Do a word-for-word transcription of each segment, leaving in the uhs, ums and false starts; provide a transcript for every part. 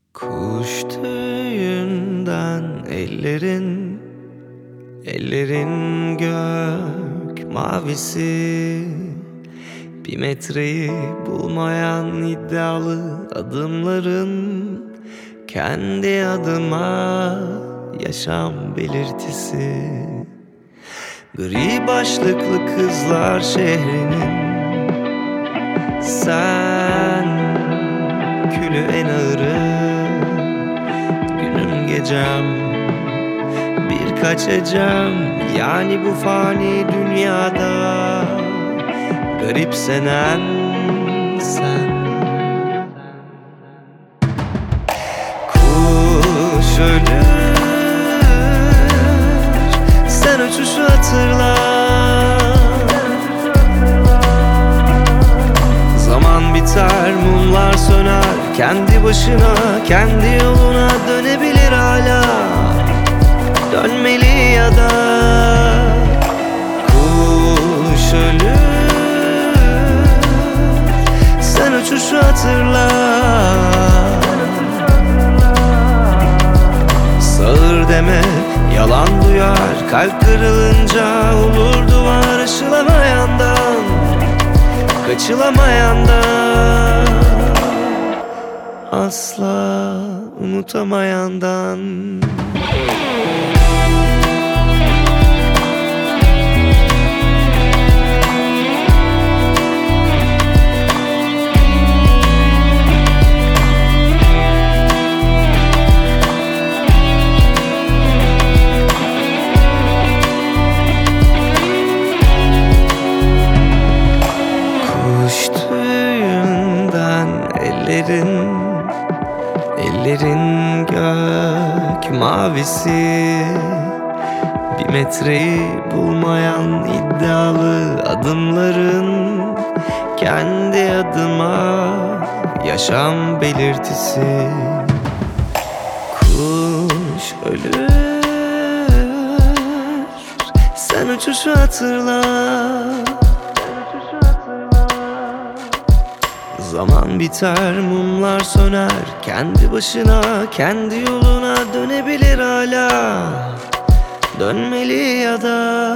Kuş tüyünden ellerin, ellerin gök mavisi. Bir metreyi bulmayan iddialı adımların kendi adıma yaşam belirtisi. Gri başlıklı kızlar şehrinin, sen külü en ağırı. Günüm gecem birkaç ecem, yani bu fani dünyada garipsenen sen. Kuş ölür, sen uçuşu hatırla. Zaman biter, mumlar söner, kendi başına, kendi yoluna dönebilir hala. Dönmeli ya da kuş ölür, sen uçuşu hatırla. Sağır deme, yalan duyar, kalp kırılınca olur duvar aşılamayandan, kaçılamayandan, asla unutamayandan. Ellerin, ellerin gök mavisi. Bir metreyi bulmayan iddialı adımların kendi adıma yaşam belirtisi. Kuş ölür, sen uçuşu hatırla. Zaman biter, mumlar söner, kendi başına, kendi yoluna dönebilir hala. Dönmeli ya da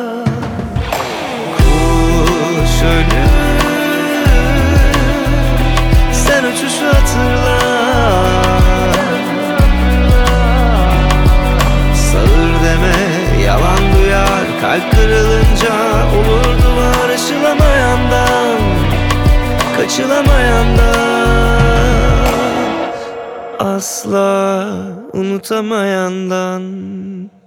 kuş ölür, sen uçuşu hatırla. Sağır deme, yalan duyar, kalp kırılınca olur duvar aşılamayandan, kaçılamayandan, asla unutamayandan.